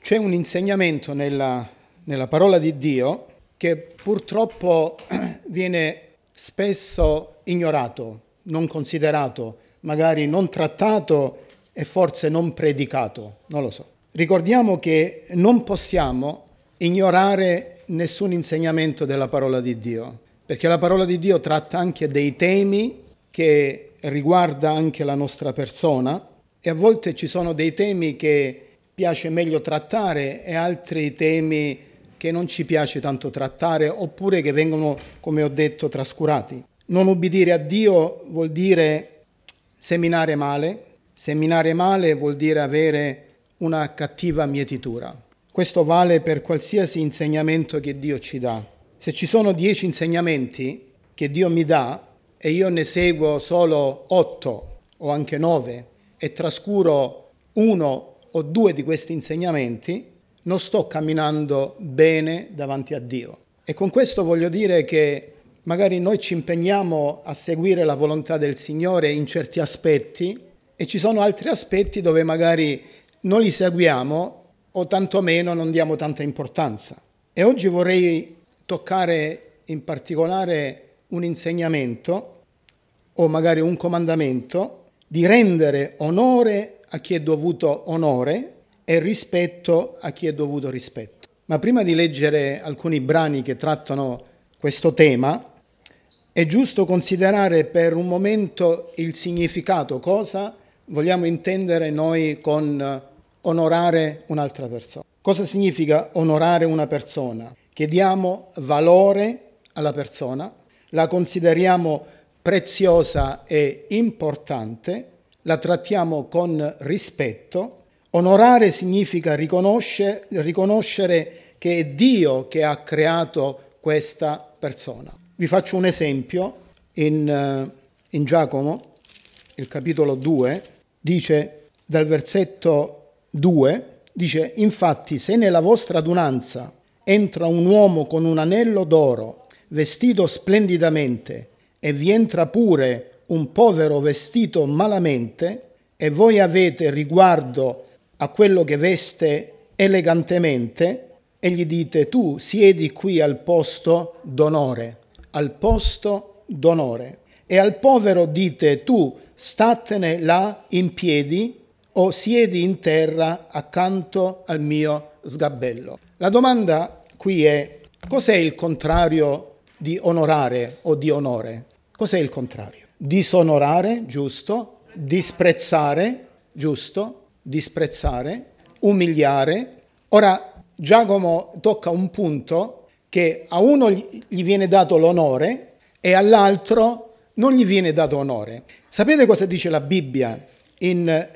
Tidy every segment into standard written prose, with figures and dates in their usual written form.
C'è un insegnamento nella parola di Dio che purtroppo viene spesso ignorato, non considerato, magari non trattato e forse non predicato, non lo so. Ricordiamo che non possiamo ignorare nessun insegnamento della parola di Dio, perché la parola di Dio tratta anche dei temi che riguarda anche la nostra persona e a volte ci sono dei temi che piace meglio trattare e altri temi che non ci piace tanto trattare oppure che vengono, come ho detto, trascurati. Non ubbidire a Dio vuol dire seminare male. Seminare male vuol dire avere una cattiva mietitura. Questo vale per qualsiasi insegnamento che Dio ci dà. Se ci sono 10 insegnamenti che Dio mi dà e io ne seguo solo 8 o anche 9 e trascuro 1 o 2 di questi insegnamenti, non sto camminando bene davanti a Dio. E con questo voglio dire che magari noi ci impegniamo a seguire la volontà del Signore in certi aspetti e ci sono altri aspetti dove magari non li seguiamo o tantomeno non diamo tanta importanza. E oggi vorrei toccare in particolare un insegnamento o magari un comandamento di rendere onore a chi è dovuto onore e rispetto a chi è dovuto rispetto. Ma prima di leggere alcuni brani che trattano questo tema, è giusto considerare per un momento il significato, cosa vogliamo intendere noi con onorare un'altra persona. Cosa significa onorare una persona? Che diamo valore alla persona, la consideriamo preziosa e importante, la trattiamo con rispetto. Onorare significa riconoscere che è Dio che ha creato questa persona. Vi faccio un esempio. In Giacomo, il capitolo 2, dice dal versetto 2, dice: infatti se nella vostra adunanza entra un uomo con un anello d'oro, vestito splendidamente, e vi entra pure un povero vestito malamente, e voi avete riguardo a quello che veste elegantemente, e gli dite: tu siedi qui al posto d'onore, e al povero dite: tu statene là in piedi o siedi in terra accanto al mio sgabello. La domanda qui è: cos'è il contrario di onorare o di onore? Cos'è il contrario? Disonorare, giusto? Disprezzare, giusto? Disprezzare, umiliare. Ora Giacomo tocca un punto che a uno gli viene dato l'onore e all'altro non gli viene dato onore. Sapete cosa dice la Bibbia in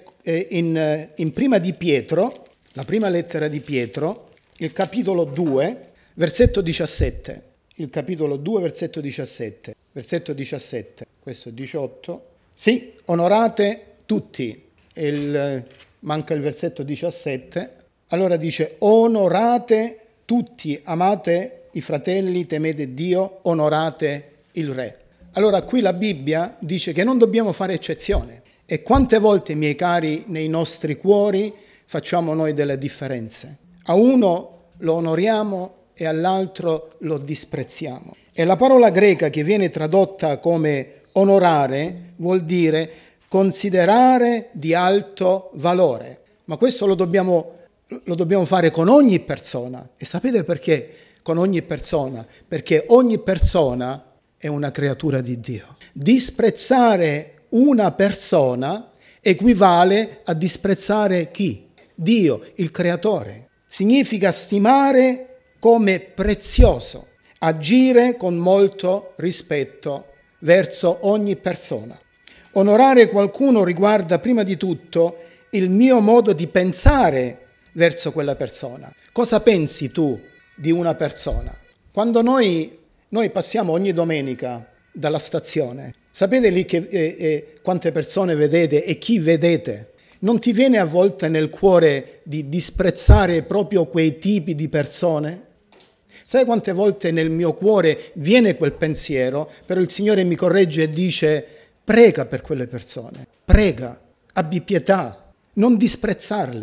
prima di Pietro, la prima lettera di Pietro, il capitolo 2, versetto 17. Il capitolo 2, versetto 17. Versetto 17, questo è 18. Sì, onorate tutti. Manca il versetto 17. Allora dice: onorate tutti, amate i fratelli, temete Dio, onorate il Re. Allora qui la Bibbia dice che non dobbiamo fare eccezione. E quante volte, miei cari, nei nostri cuori facciamo noi delle differenze? A uno lo onoriamo e all'altro lo disprezziamo. E la parola greca che viene tradotta come onorare vuol dire considerare di alto valore. Ma questo lo dobbiamo fare con ogni persona. E sapete perché con ogni persona? Perché ogni persona è una creatura di Dio. Disprezzare una persona equivale a disprezzare chi? Dio, il creatore. Significa stimare come prezioso, agire con molto rispetto verso ogni persona. Onorare qualcuno riguarda prima di tutto il mio modo di pensare verso quella persona. Cosa pensi tu di una persona? Quando noi passiamo ogni domenica dalla stazione, sapete lì che quante persone vedete e chi vedete? Non ti viene a volte nel cuore di disprezzare proprio quei tipi di persone? Sai quante volte nel mio cuore viene quel pensiero, però il Signore mi corregge e dice: prega per quelle persone, prega, abbi pietà, non disprezzarle.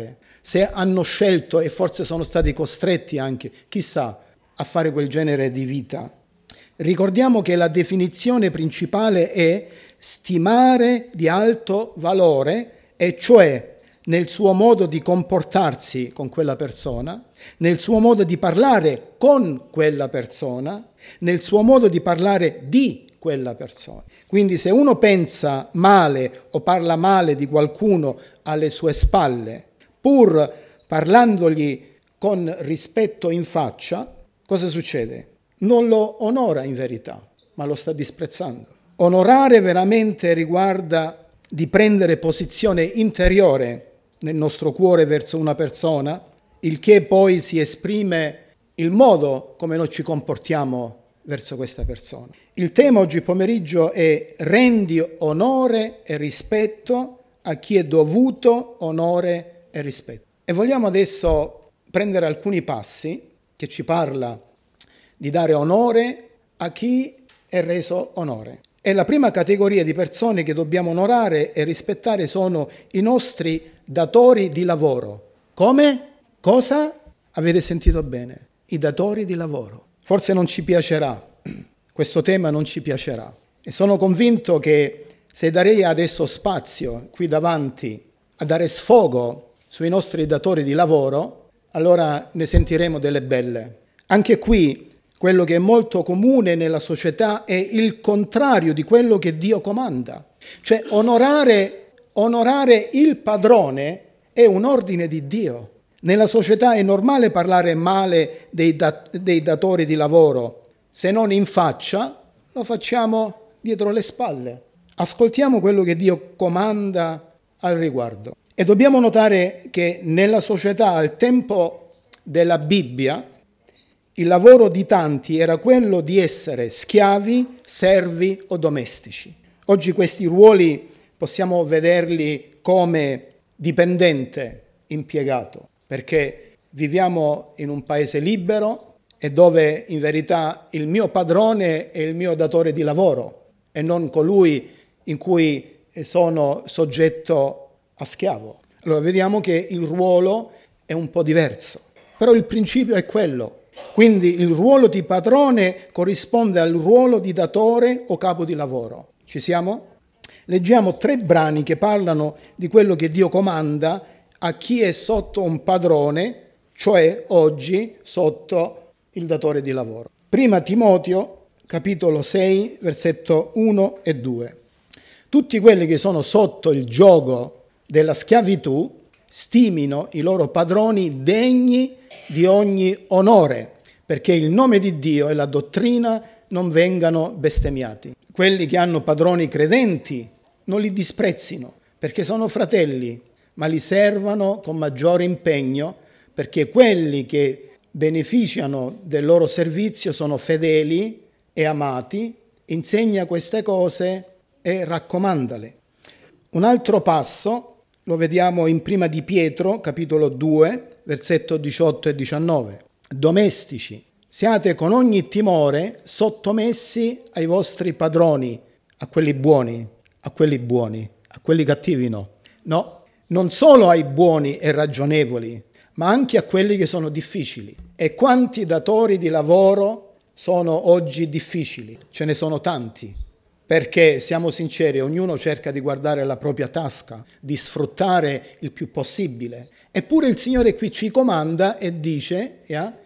se hanno scelto e forse sono stati costretti anche, chissà, a fare quel genere di vita. Ricordiamo che la definizione principale è stimare di alto valore, e cioè nel suo modo di comportarsi con quella persona, nel suo modo di parlare con quella persona, nel suo modo di parlare di quella persona. Quindi se uno pensa male o parla male di qualcuno alle sue spalle, pur parlandogli con rispetto in faccia, cosa succede? Non lo onora in verità, ma lo sta disprezzando. Onorare veramente riguarda di prendere posizione interiore nel nostro cuore verso una persona, il che poi si esprime il modo come noi ci comportiamo verso questa persona. Il tema oggi pomeriggio è: rendi onore e rispetto a chi è dovuto onore e rispetto. E vogliamo adesso prendere alcuni passi che ci parla di dare onore a chi è reso onore. E la prima categoria di persone che dobbiamo onorare e rispettare sono i nostri datori di lavoro. Come? Cosa? Avete sentito bene? I datori di lavoro. Forse non ci piacerà, questo tema non ci piacerà. E sono convinto che se darei adesso spazio qui davanti a dare sfogo sui nostri datori di lavoro, allora ne sentiremo delle belle. Anche qui quello che è molto comune nella società è il contrario di quello che Dio comanda. Cioè onorare il padrone è un ordine di Dio. Nella società è normale parlare male dei datori di lavoro, se non in faccia, lo facciamo dietro le spalle. Ascoltiamo quello che Dio comanda al riguardo. E dobbiamo notare che nella società al tempo della Bibbia il lavoro di tanti era quello di essere schiavi, servi o domestici. Oggi questi ruoli possiamo vederli come dipendente, impiegato, perché viviamo in un paese libero e dove in verità il mio padrone è il mio datore di lavoro e non colui in cui sono soggetto a schiavo. Allora vediamo che il ruolo è un po' diverso, però il principio è quello. Quindi il ruolo di padrone corrisponde al ruolo di datore o capo di lavoro. Ci siamo? Leggiamo 3 brani che parlano di quello che Dio comanda a chi è sotto un padrone, cioè oggi sotto il datore di lavoro. Prima Timoteo, capitolo 6, versetto 1 e 2. Tutti quelli che sono sotto il giogo della schiavitù stimino i loro padroni degni di ogni onore, perché il nome di Dio e la dottrina non vengano bestemmiati. Quelli che hanno padroni credenti non li disprezzino, perché sono fratelli, ma li servano con maggiore impegno, perché quelli che beneficiano del loro servizio sono fedeli e amati. Insegna queste cose e raccomandale. Un altro passo lo vediamo in Prima di Pietro, capitolo 2, versetto 18 e 19. Domestici, siate con ogni timore sottomessi ai vostri padroni, a quelli buoni, a quelli cattivi no. No, non solo ai buoni e ragionevoli, ma anche a quelli che sono difficili. E quanti datori di lavoro sono oggi difficili? Ce ne sono tanti. Perché, siamo sinceri, ognuno cerca di guardare la propria tasca, di sfruttare il più possibile. Eppure il Signore qui ci comanda e dice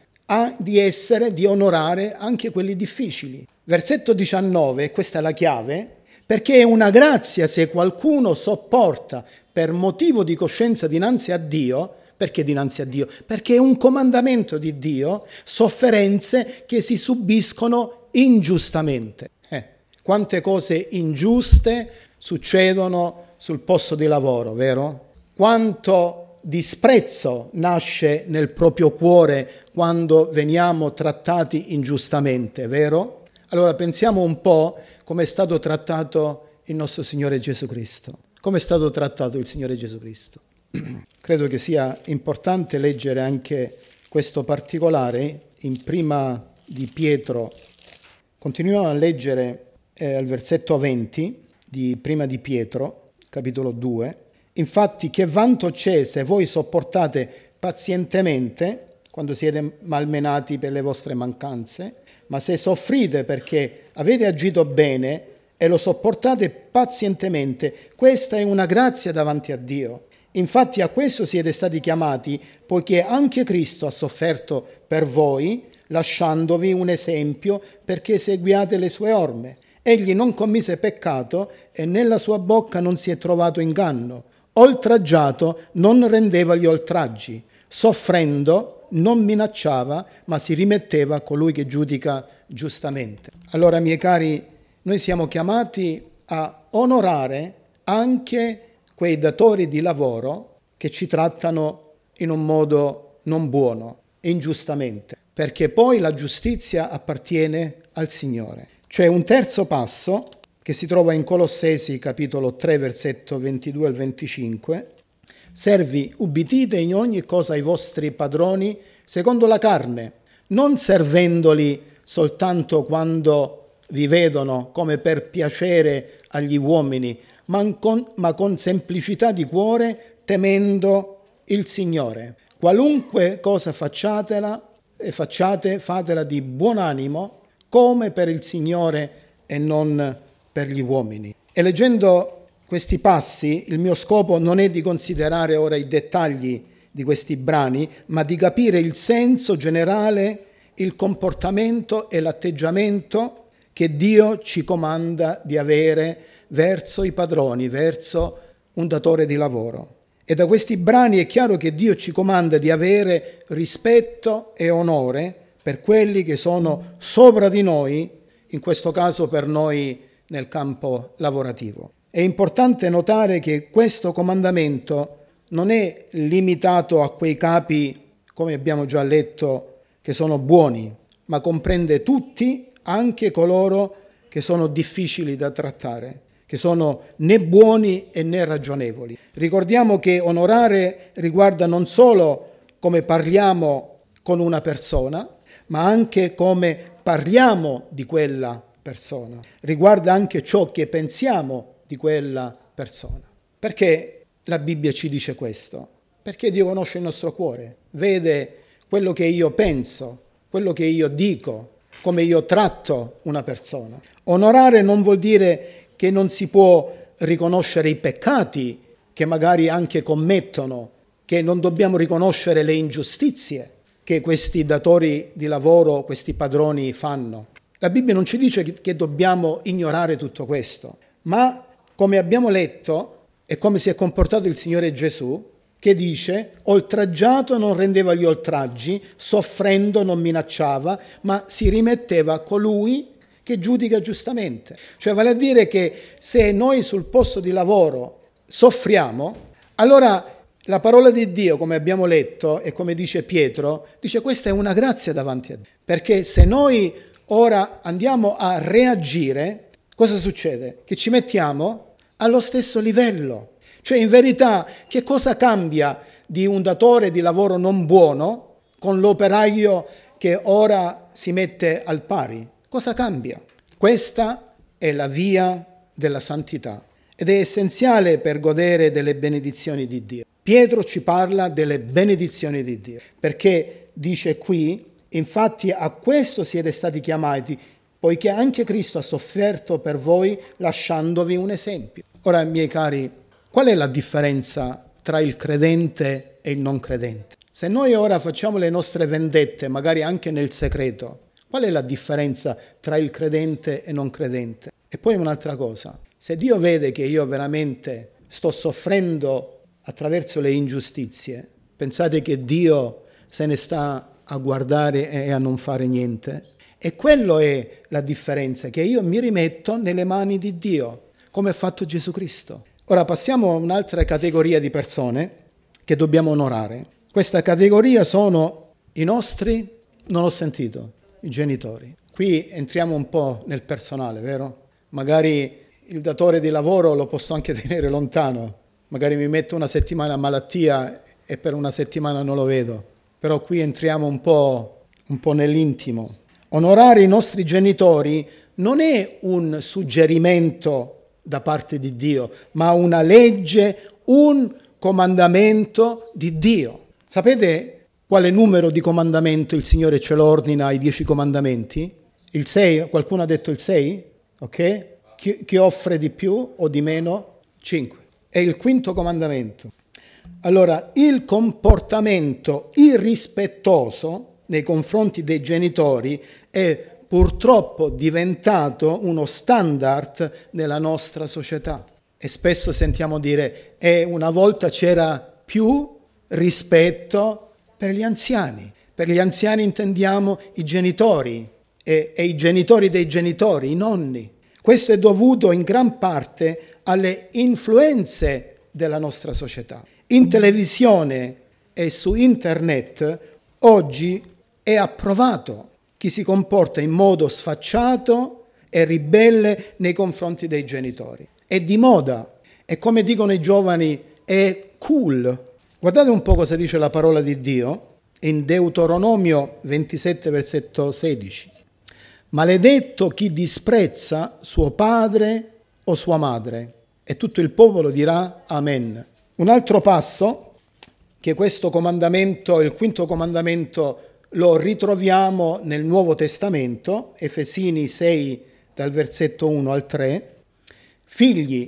di onorare anche quelli difficili. Versetto 19, questa è la chiave, perché è una grazia se qualcuno sopporta per motivo di coscienza dinanzi a Dio. Perché dinanzi a Dio? Perché è un comandamento di Dio, sofferenze che si subiscono ingiustamente. Quante cose ingiuste succedono sul posto di lavoro, vero? Quanto disprezzo nasce nel proprio cuore quando veniamo trattati ingiustamente, vero? Allora pensiamo un po' come è stato trattato il nostro Signore Gesù Cristo. Come è stato trattato il Signore Gesù Cristo? Credo che sia importante leggere anche questo particolare in Prima di Pietro. Continuiamo a leggere al versetto 20 di Prima di Pietro, capitolo 2, Infatti, che vanto c'è se voi sopportate pazientemente quando siete malmenati per le vostre mancanze? Ma se soffrite perché avete agito bene e lo sopportate pazientemente, questa è una grazia davanti a Dio. Infatti a questo siete stati chiamati, poiché anche Cristo ha sofferto per voi, lasciandovi un esempio perché seguiate le sue orme. Egli non commise peccato e nella sua bocca non si è trovato inganno. Oltraggiato non rendeva gli oltraggi. Soffrendo non minacciava, ma si rimetteva a colui che giudica giustamente. Allora, miei cari, noi siamo chiamati a onorare anche quei datori di lavoro che ci trattano in un modo non buono, ingiustamente, perché poi la giustizia appartiene al Signore. C'è un terzo passo che si trova in Colossesi capitolo 3 versetto 22 al 25. Servi, ubbidite in ogni cosa ai vostri padroni secondo la carne, non servendoli soltanto quando vi vedono come per piacere agli uomini, ma con semplicità di cuore, temendo il Signore. Qualunque cosa fatela di buon animo, come per il Signore e non per gli uomini. E leggendo questi passi, il mio scopo non è di considerare ora i dettagli di questi brani, ma di capire il senso generale, il comportamento e l'atteggiamento che Dio ci comanda di avere verso i padroni, verso un datore di lavoro. E da questi brani è chiaro che Dio ci comanda di avere rispetto e onore per quelli che sono sopra di noi, in questo caso per noi nel campo lavorativo. È importante notare che questo comandamento non è limitato a quei capi, come abbiamo già letto, che sono buoni, ma comprende tutti, anche coloro che sono difficili da trattare, che sono né buoni e né ragionevoli. Ricordiamo che onorare riguarda non solo come parliamo con una persona, ma anche come parliamo di quella persona. Riguarda anche ciò che pensiamo di quella persona. Perché la Bibbia ci dice questo? Perché Dio conosce il nostro cuore, vede quello che io penso, quello che io dico, come io tratto una persona. Onorare non vuol dire che non si può riconoscere i peccati che magari anche commettono, che non dobbiamo riconoscere le ingiustizie che questi datori di lavoro, questi padroni fanno. La Bibbia non ci dice che dobbiamo ignorare tutto questo, ma come abbiamo letto e come si è comportato il Signore Gesù, che dice: oltraggiato non rendeva gli oltraggi, soffrendo non minacciava, ma si rimetteva a colui che giudica giustamente. Cioè vale a dire che se noi sul posto di lavoro soffriamo, allora la parola di Dio, come abbiamo letto e come dice Pietro, dice questa è una grazia davanti a Dio. Perché se noi ora andiamo a reagire, cosa succede? Che ci mettiamo allo stesso livello. Cioè in verità che cosa cambia di un datore di lavoro non buono con l'operaio che ora si mette al pari? Cosa cambia? Questa è la via della santità ed è essenziale per godere delle benedizioni di Dio. Pietro ci parla delle benedizioni di Dio perché dice qui: infatti a questo siete stati chiamati, poiché anche Cristo ha sofferto per voi lasciandovi un esempio. Ora, miei cari, qual è la differenza tra il credente e il non credente? Se noi ora facciamo le nostre vendette, magari anche nel segreto, qual è la differenza tra il credente e non credente? E poi un'altra cosa, se Dio vede che io veramente sto soffrendo attraverso le ingiustizie, pensate che Dio se ne sta a guardare e a non fare niente? E quello è la differenza, che io mi rimetto nelle mani di Dio, come ha fatto Gesù Cristo. Ora passiamo a un'altra categoria di persone che dobbiamo onorare. Questa categoria sono i nostri, non ho sentito, i genitori. Qui entriamo un po' nel personale, vero? Magari il datore di lavoro lo posso anche tenere lontano, magari mi metto una settimana a malattia e per una settimana non lo vedo, però qui entriamo un po' nell'intimo. Onorare i nostri genitori non è un suggerimento da parte di Dio, ma una legge un comandamento di Dio. Sapete quale numero di comandamento il Signore ce lo ordina ai 10 comandamenti? Il 6? Qualcuno ha detto il 6? Ok? Chi offre di più o di meno? 5. È il quinto comandamento. Allora, il comportamento irrispettoso nei confronti dei genitori è purtroppo diventato uno standard nella nostra società. E spesso sentiamo dire, una volta c'era più rispetto per gli anziani. Per gli anziani intendiamo i genitori e i genitori dei genitori, i nonni. Questo è dovuto in gran parte alle influenze della nostra società. In televisione e su internet oggi è approvato chi si comporta in modo sfacciato e ribelle nei confronti dei genitori. È di moda e, come dicono i giovani, è cool. Guardate un po' cosa dice la parola di Dio in Deuteronomio 27, versetto 16. Maledetto chi disprezza suo padre o sua madre. E tutto il popolo dirà Amen. Un altro passo, che questo comandamento, il quinto comandamento, lo ritroviamo nel Nuovo Testamento, Efesini 6, dal versetto 1 al 3. Figli,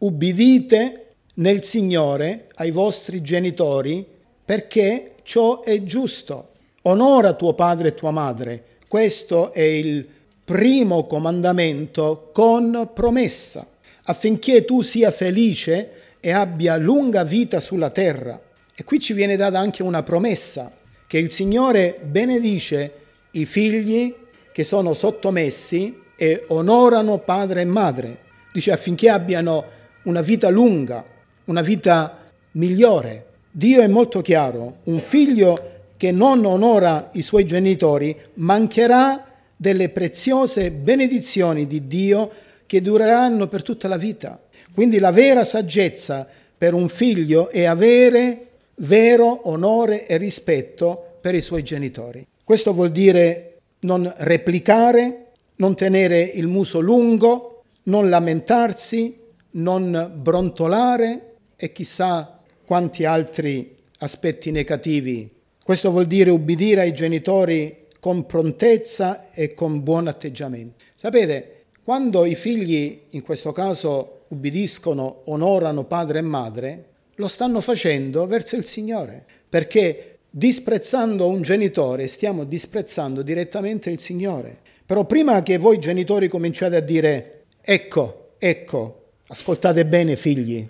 ubbidite nel Signore ai vostri genitori, perché ciò è giusto. Onora tuo padre e tua madre. Questo è il primo comandamento con promessa, affinché tu sia felice e abbia lunga vita sulla terra. E qui ci viene data anche una promessa, che il Signore benedice i figli che sono sottomessi e onorano padre e madre. Dice affinché abbiano una vita lunga, una vita migliore. Dio è molto chiaro, un figlio che non onora i suoi genitori mancherà delle preziose benedizioni di Dio che dureranno per tutta la vita. Quindi la vera saggezza per un figlio è avere vero onore e rispetto per i suoi genitori. Questo vuol dire non replicare, non tenere il muso lungo, non lamentarsi, non brontolare e chissà quanti altri aspetti negativi. Questo vuol dire ubbidire ai genitori con prontezza e con buon atteggiamento. Sapete, quando i figli, in questo caso, ubbidiscono, onorano padre e madre, lo stanno facendo verso il Signore, perché disprezzando un genitore stiamo disprezzando direttamente il Signore. Però prima che voi genitori cominciate a dire ecco, ascoltate bene figli,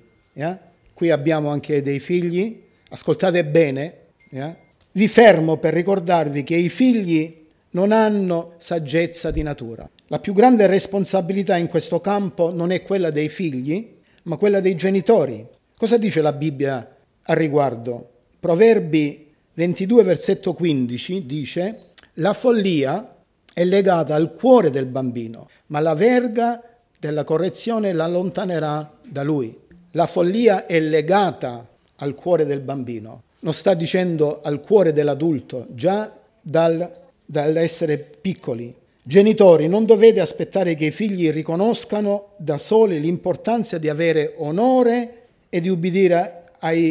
qui abbiamo anche dei figli, ascoltate bene, vi fermo per ricordarvi che i figli non hanno saggezza di natura. La più grande responsabilità in questo campo non è quella dei figli, ma quella dei genitori. Cosa dice la Bibbia al riguardo? Proverbi 22, versetto 15 dice: la follia è legata al cuore del bambino, ma la verga della correzione la allontanerà da lui. La follia è legata al cuore del bambino. Non sta dicendo al cuore dell'adulto, già dall'essere piccoli. Genitori, non dovete aspettare che i figli riconoscano da soli l'importanza di avere onore e di ubbidire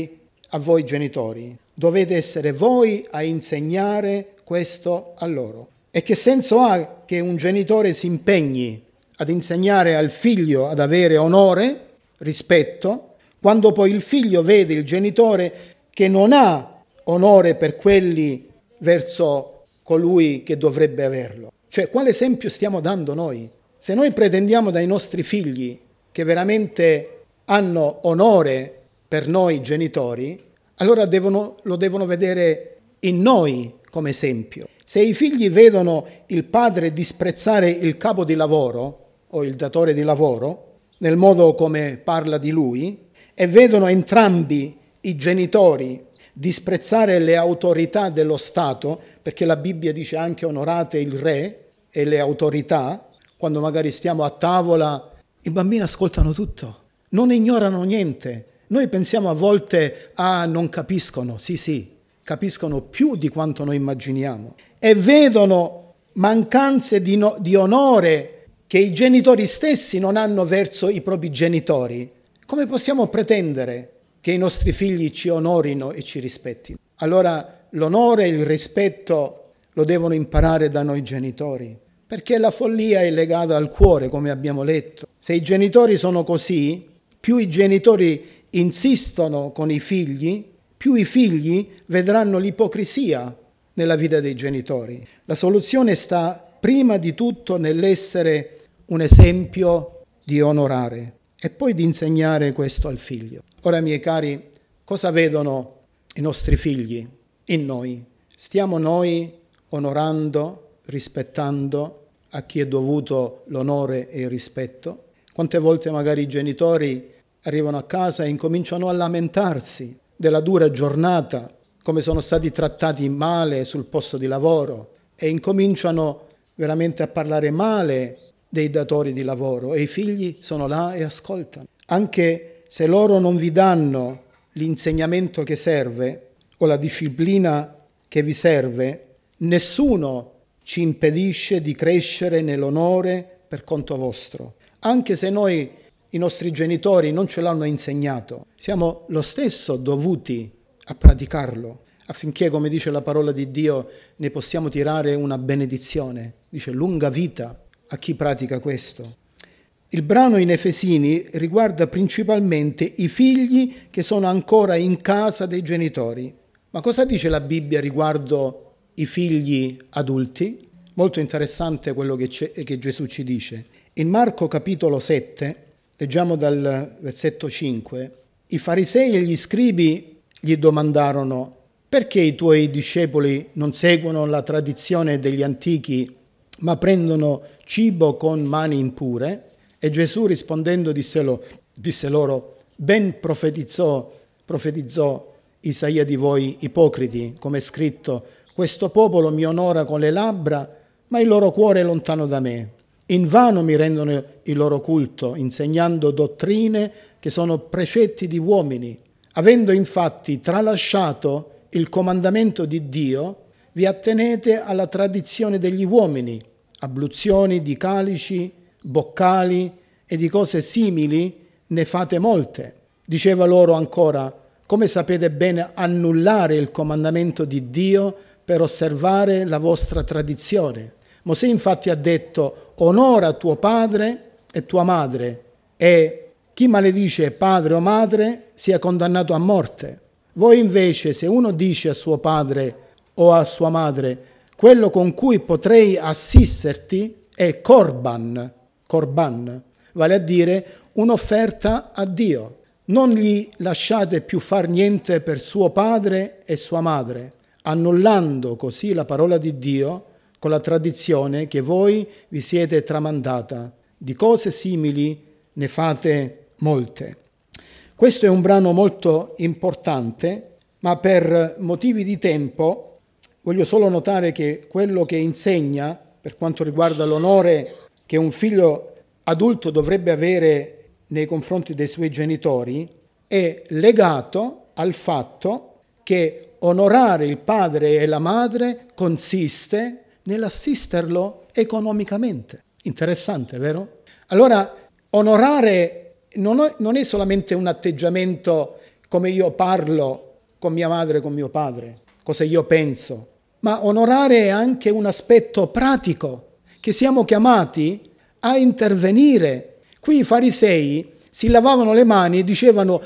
a voi genitori. Dovete essere voi a insegnare questo a loro. E che senso ha che un genitore si impegni ad insegnare al figlio ad avere onore, rispetto, quando poi il figlio vede il genitore che non ha onore per quelli verso colui che dovrebbe averlo? Cioè, quale esempio stiamo dando noi? Se noi pretendiamo dai nostri figli che veramente hanno onore per noi genitori, allora lo devono vedere in noi come esempio. Se i figli vedono il padre disprezzare il capo di lavoro o il datore di lavoro nel modo come parla di lui, e vedono entrambi i genitori disprezzare le autorità dello Stato, perché la Bibbia dice anche onorate il re e le autorità, quando magari stiamo a tavola, i bambini ascoltano tutto, non ignorano niente. Noi pensiamo a volte, non capiscono, sì, capiscono più di quanto noi immaginiamo, e vedono mancanze di onore che i genitori stessi non hanno verso i propri genitori. Come possiamo pretendere che i nostri figli ci onorino e ci rispettino. Allora l'onore e il rispetto lo devono imparare da noi genitori, perché la follia è legata al cuore, come abbiamo letto. Se i genitori sono così, più i genitori insistono con i figli, più i figli vedranno l'ipocrisia nella vita dei genitori. La soluzione sta prima di tutto nell'essere un esempio di onorare e poi di insegnare questo al figlio. Ora, miei cari, cosa vedono i nostri figli in noi? Stiamo noi onorando, rispettando a chi è dovuto l'onore e il rispetto? Quante volte magari i genitori arrivano a casa e incominciano a lamentarsi della dura giornata, come sono stati trattati male sul posto di lavoro, e incominciano veramente a parlare male dei datori di lavoro, e i figli sono là e ascoltano. Anche se loro non vi danno l'insegnamento che serve o la disciplina che vi serve, nessuno ci impedisce di crescere nell'onore per conto vostro. Anche se i nostri genitori non ce l'hanno insegnato, siamo lo stesso dovuti a praticarlo, affinché, come dice la parola di Dio, ne possiamo tirare una benedizione. Dice lunga vita a chi pratica questo. Il brano in Efesini riguarda principalmente i figli che sono ancora in casa dei genitori. Ma cosa dice la Bibbia riguardo i figli adulti? Molto interessante quello che Gesù ci dice. In Marco capitolo 7, leggiamo dal versetto 5, i farisei e gli scribi gli domandarono: perché i tuoi discepoli non seguono la tradizione degli antichi, ma prendono cibo con mani impure? E Gesù rispondendo disse loro: ben profetizzò Isaia di voi ipocriti, come è scritto: questo popolo mi onora con le labbra, ma il loro cuore è lontano da me. Invano mi rendono il loro culto, insegnando dottrine che sono precetti di uomini. Avendo infatti tralasciato il comandamento di Dio, vi attenete alla tradizione degli uomini, abluzioni di calici, boccali e di cose simili ne fate molte. Diceva loro ancora: come sapete bene annullare il comandamento di Dio per osservare la vostra tradizione? Mosè infatti ha detto: onora tuo padre e tua madre, e chi maledice padre o madre sia condannato a morte. Voi invece, se uno dice a suo padre o a sua madre: quello con cui potrei assisterti è korban, vale a dire un'offerta a Dio, non gli lasciate più far niente per suo padre e sua madre, annullando così la parola di Dio con la tradizione che voi vi siete tramandata. Di cose simili ne fate molte. Questo è un brano molto importante, ma per motivi di tempo voglio solo notare che quello che insegna per quanto riguarda l'onore che un figlio adulto dovrebbe avere nei confronti dei suoi genitori è legato al fatto che onorare il padre e la madre consiste nell'assisterlo economicamente. Interessante, vero? Allora, onorare non è solamente un atteggiamento come io parlo con mia madre e con mio padre, cosa io penso, ma onorare è anche un aspetto pratico, che siamo chiamati a intervenire. Qui i farisei si lavavano le mani e dicevano: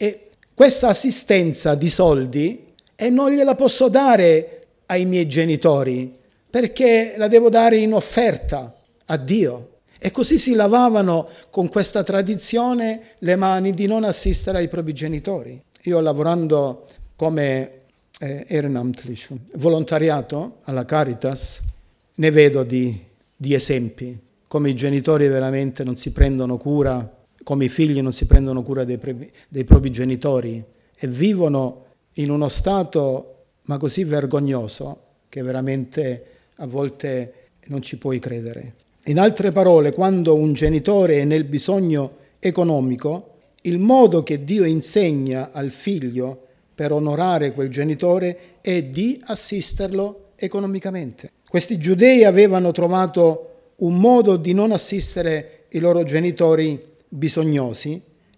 questa assistenza di soldi non gliela posso dare ai miei genitori, perché la devo dare in offerta a Dio. E così si lavavano con questa tradizione le mani di non assistere ai propri genitori. Io, lavorando come ehrenamtlich, volontariato alla Caritas, ne vedo di esempi, come i genitori veramente non si prendono cura, come i figli non si prendono cura dei propri genitori e vivono in uno stato ma così vergognoso che veramente a volte non ci puoi credere. In altre parole, quando un genitore è nel bisogno economico, il modo che Dio insegna al figlio per onorare quel genitore è di assisterlo economicamente. Questi giudei avevano trovato un modo di non assistere i loro genitori bisognosi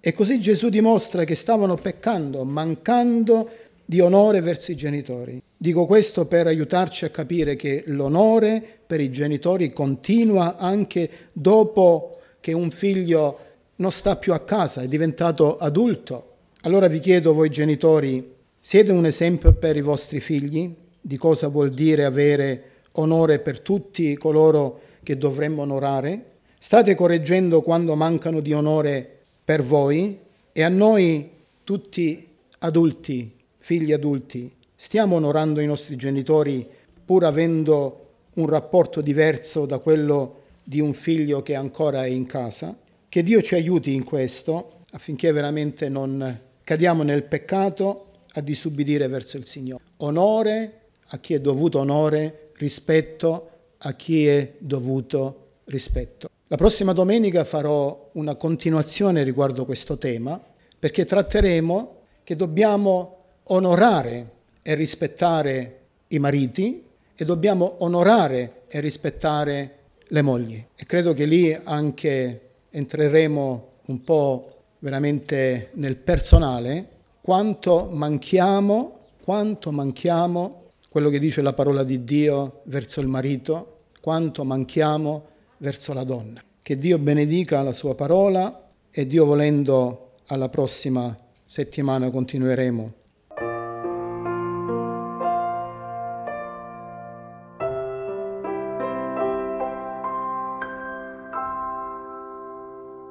E così Gesù dimostra che stavano peccando, mancando di onore verso i genitori. Dico questo per aiutarci a capire che l'onore per i genitori continua anche dopo che un figlio non sta più a casa, è diventato adulto. Allora vi chiedo, voi genitori, siete un esempio per i vostri figli di cosa vuol dire avere onore per tutti coloro che dovremmo onorare? State correggendo quando mancano di onore per voi? E a noi tutti adulti, figli adulti, stiamo onorando i nostri genitori pur avendo un rapporto diverso da quello di un figlio che ancora è in casa? Che Dio ci aiuti in questo affinché veramente non cadiamo nel peccato a disubbidire verso il Signore. Onore a chi è dovuto onore, rispetto a chi è dovuto rispetto. La prossima domenica farò una continuazione riguardo questo tema, perché tratteremo che dobbiamo onorare e rispettare i mariti e dobbiamo onorare e rispettare le mogli. E credo che lì anche entreremo un po' veramente nel personale, quanto manchiamo quello che dice la parola di Dio verso il marito, quanto manchiamo verso la donna. Che Dio benedica la sua parola e Dio volendo alla prossima settimana continueremo